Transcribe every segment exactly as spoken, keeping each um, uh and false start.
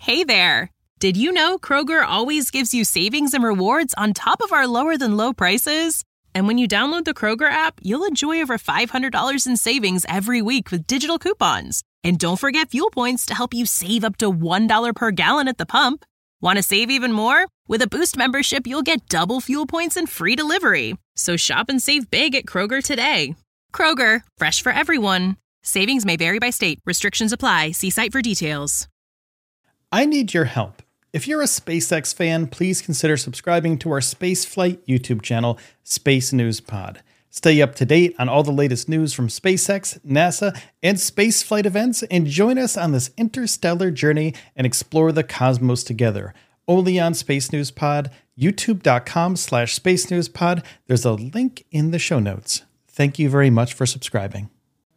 Hey there! Did you know Kroger always gives you savings and rewards on top of our lower-than-low prices? And when you download the Kroger app, you'll enjoy over five hundred dollars in savings every week with digital coupons. And don't forget fuel points to help you save up to one dollar per gallon at the pump. Want to save even more? With a Boost membership, you'll get double fuel points and free delivery. So shop and save big at Kroger today. Kroger, fresh for everyone. Savings may vary by state. Restrictions apply. See site for details. I need your help. If you're a SpaceX fan, please consider subscribing to our spaceflight YouTube channel, Space News Pod. Stay up to date on all the latest news from SpaceX, NASA, and spaceflight events, and join us on this interstellar journey and explore the cosmos together. Only on Space News Pod, youtube.com slash Space News Pod. There's a link in the show notes. Thank you very much for subscribing.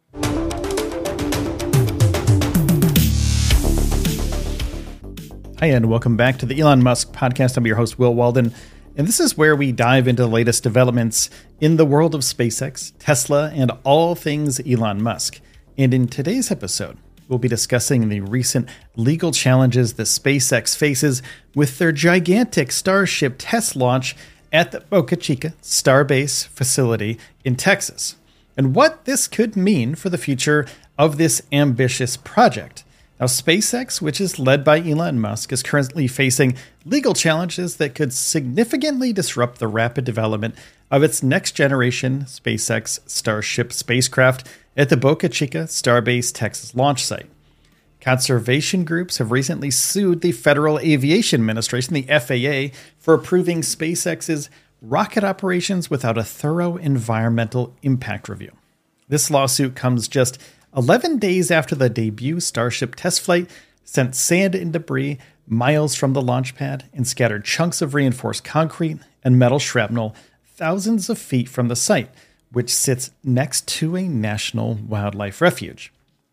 Hi, and welcome back to the Elon Musk podcast. I'm your host, Will Walden, and this is where we dive into the latest developments in the world of SpaceX, Tesla, and all things Elon Musk. And in today's episode, we'll be discussing the recent legal challenges that SpaceX faces with their gigantic Starship test launch at the Boca Chica Starbase facility in Texas, and what this could mean for the future of this ambitious project. Now, SpaceX, which is led by Elon Musk, is currently facing legal challenges that could significantly disrupt the rapid development of its next-generation SpaceX Starship spacecraft at the Boca Chica Starbase Texas launch site. Conservation groups have recently sued the Federal Aviation Administration, the F A A, for approving SpaceX's rocket operations without a thorough environmental impact review. This lawsuit comes just eleven days after the debut Starship test flight sent sand and debris miles from the launch pad and scattered chunks of reinforced concrete and metal shrapnel thousands of feet from the site, which sits next to a national wildlife refuge.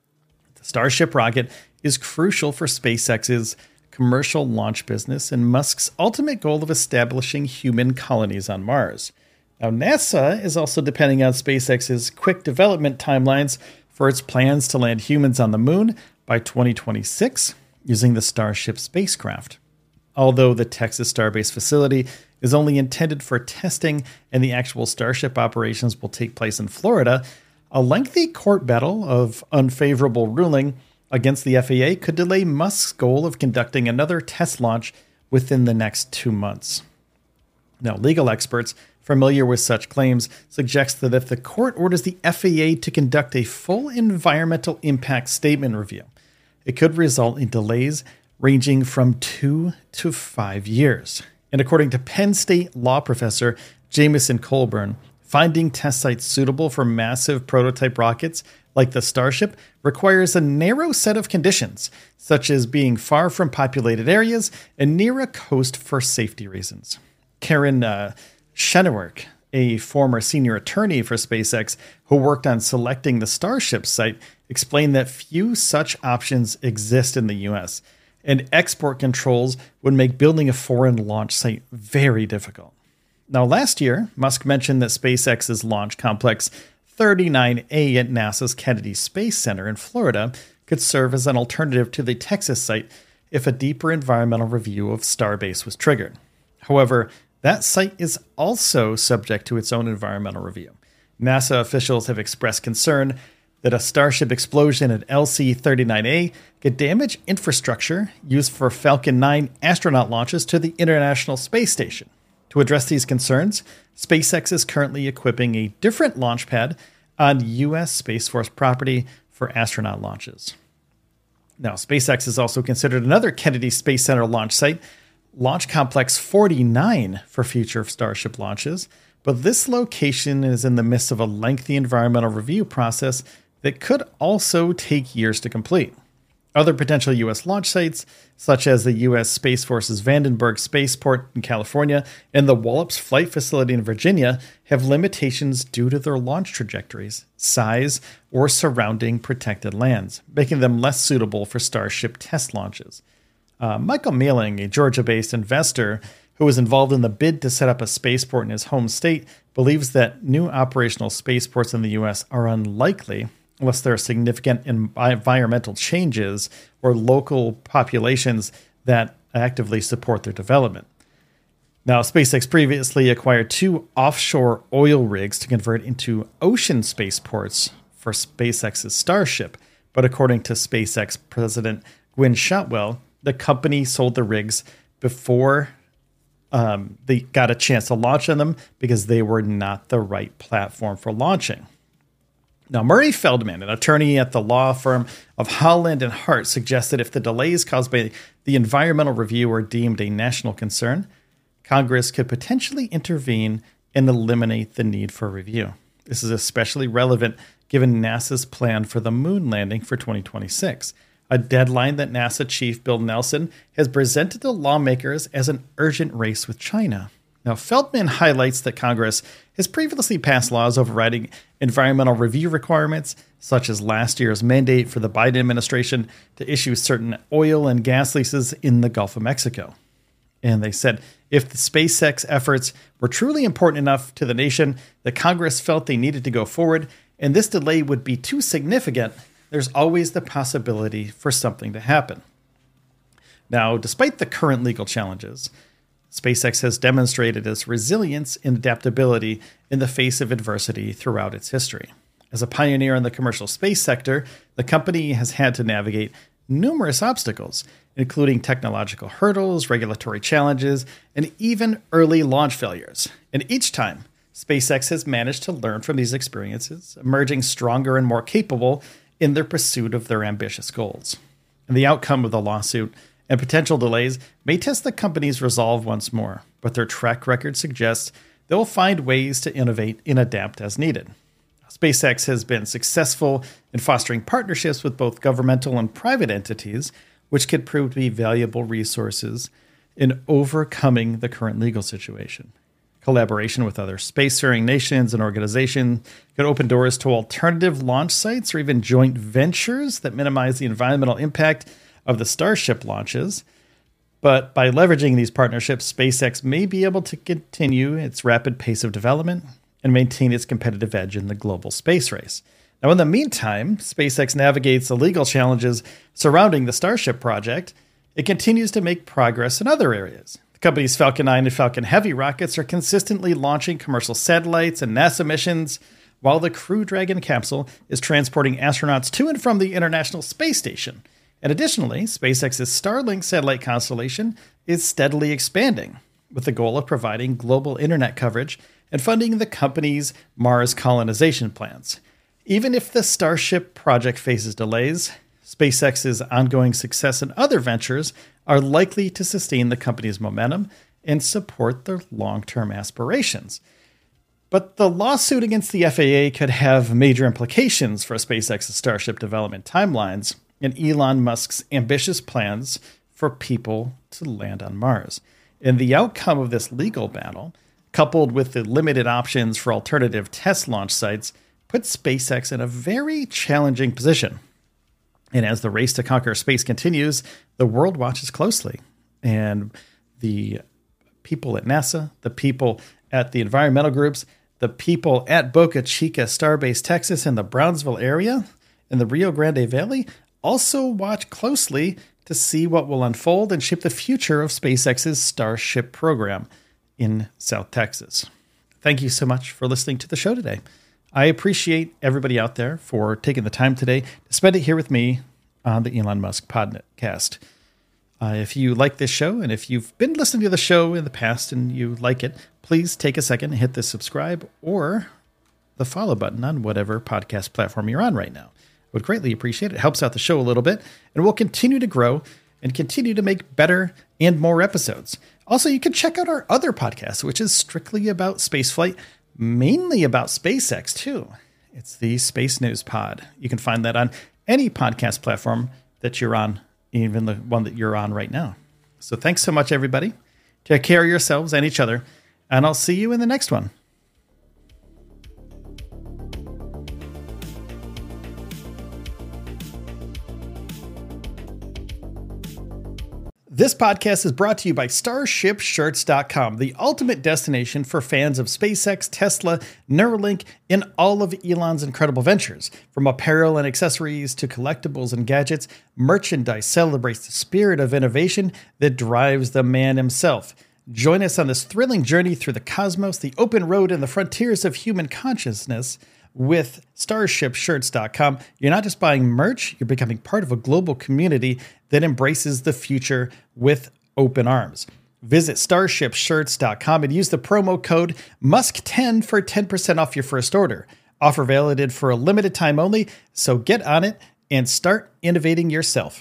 The Starship rocket is crucial for SpaceX's commercial launch business and Musk's ultimate goal of establishing human colonies on Mars. Now, NASA is also depending on SpaceX's quick development timelines for its plans to land humans on the moon by twenty twenty-six using the Starship spacecraft. Although the Texas Starbase facility is only intended for testing and the actual Starship operations will take place in Florida, a lengthy court battle of unfavorable ruling against the F A A could delay Musk's goal of conducting another test launch within the next two months. Now, legal experts familiar with such claims suggest that if the court orders the F A A to conduct a full environmental impact statement review, it could result in delays ranging from two to five years. And according to Penn State law professor Jamison Colburn, finding test sites suitable for massive prototype rockets like the Starship requires a narrow set of conditions, such as being far from populated areas and near a coast for safety reasons. Karen uh, Chenoweth, a former senior attorney for SpaceX who worked on selecting the Starship site, explained that few such options exist in the U S, and export controls would make building a foreign launch site very difficult. Now, last year, Musk mentioned that SpaceX's launch complex thirty-nine A at NASA's Kennedy Space Center in Florida could serve as an alternative to the Texas site if a deeper environmental review of Starbase was triggered. However, that site is also subject to its own environmental review. NASA officials have expressed concern that a Starship explosion at L C thirty-nine A could damage infrastructure used for Falcon nine astronaut launches to the International Space Station. To address these concerns, SpaceX is currently equipping a different launch pad on U S Space Force property for astronaut launches. Now, SpaceX has also considered another Kennedy Space Center launch site, Launch Complex forty-nine, for future Starship launches, but this location is in the midst of a lengthy environmental review process that could also take years to complete. Other potential U S launch sites, such as the U S Space Force's Vandenberg Spaceport in California and the Wallops Flight Facility in Virginia, have limitations due to their launch trajectories, size, or surrounding protected lands, making them less suitable for Starship test launches. Uh, Michael Mealing, a Georgia-based investor who was involved in the bid to set up a spaceport in his home state, believes that new operational spaceports in the U S are unlikely unless there are significant environmental changes or local populations that actively support their development. Now, SpaceX previously acquired two offshore oil rigs to convert into ocean spaceports for SpaceX's Starship. But according to SpaceX President Gwynne Shotwell, the company sold the rigs before um, they got a chance to launch on them because they were not the right platform for launching. Now, Murray Feldman, an attorney at the law firm of Holland and Hart, suggested if the delays caused by the environmental review were deemed a national concern, Congress could potentially intervene and eliminate the need for review. This is especially relevant given NASA's plan for the moon landing for twenty twenty-six, a deadline that NASA Chief Bill Nelson has presented to lawmakers as an urgent race with China. Now, Feldman highlights that Congress has previously passed laws overriding environmental review requirements, such as last year's mandate for the Biden administration to issue certain oil and gas leases in the Gulf of Mexico. And they said if the SpaceX efforts were truly important enough to the nation that Congress felt they needed to go forward, and this delay would be too significant, there's always the possibility for something to happen. Now, despite the current legal challenges, SpaceX has demonstrated its resilience and adaptability in the face of adversity throughout its history. As a pioneer in the commercial space sector, the company has had to navigate numerous obstacles, including technological hurdles, regulatory challenges, and even early launch failures. And each time, SpaceX has managed to learn from these experiences, emerging stronger and more capable in their pursuit of their ambitious goals. And the outcome of the lawsuit and potential delays may test the company's resolve once more, but their track record suggests they'll find ways to innovate and adapt as needed. SpaceX has been successful in fostering partnerships with both governmental and private entities, which could prove to be valuable resources in overcoming the current legal situation. Collaboration with other spacefaring nations and organizations could open doors to alternative launch sites or even joint ventures that minimize the environmental impact of the Starship launches. But by leveraging these partnerships, SpaceX may be able to continue its rapid pace of development and maintain its competitive edge in the global space race. Now, in the meantime, SpaceX navigates the legal challenges surrounding the Starship project. It continues to make progress in other areas. The company's Falcon nine and Falcon Heavy rockets are consistently launching commercial satellites and NASA missions, while the Crew Dragon capsule is transporting astronauts to and from the International Space Station. And additionally, SpaceX's Starlink satellite constellation is steadily expanding, with the goal of providing global internet coverage and funding the company's Mars colonization plans. Even if the Starship project faces delays, SpaceX's ongoing success in other ventures are likely to sustain the company's momentum and support their long-term aspirations. But the lawsuit against the F A A could have major implications for SpaceX's Starship development timelines and Elon Musk's ambitious plans for people to land on Mars. And the outcome of this legal battle, coupled with the limited options for alternative test launch sites, puts SpaceX in a very challenging position. And as the race to conquer space continues, the world watches closely. And the people at NASA, the people at the environmental groups, the people at Boca Chica Starbase, Texas, and the Brownsville area, and the Rio Grande Valley also watch closely to see what will unfold and shape the future of SpaceX's Starship program in South Texas. Thank you so much for listening to the show today. I appreciate everybody out there for taking the time today to spend it here with me on the Elon Musk podcast. Uh, if you like this show, and if you've been listening to the show in the past and you like it, please take a second and hit the subscribe or the follow button on whatever podcast platform you're on right now. I would greatly appreciate it. It helps out the show a little bit, and we'll continue to grow and continue to make better and more episodes. Also, you can check out our other podcast, which is strictly about spaceflight, mainly about SpaceX too. It's the Space News Pod. You can find that on any podcast platform that you're on, even the one that you're on right now. So thanks so much, everybody. Take care of yourselves and each other, and I'll see you in the next one. This podcast is brought to you by Starship Shirts dot com, the ultimate destination for fans of SpaceX, Tesla, Neuralink, and all of Elon's incredible ventures. From apparel and accessories to collectibles and gadgets, merchandise celebrates the spirit of innovation that drives the man himself. Join us on this thrilling journey through the cosmos, the open road, and the frontiers of human consciousness with Starship Shirts dot com. You're not just buying merch, you're becoming part of a global community that embraces the future with open arms. Visit Starship Shirts dot com and use the promo code musk ten for ten percent off your first order. Offer valid for a limited time only, so get on it and start innovating yourself.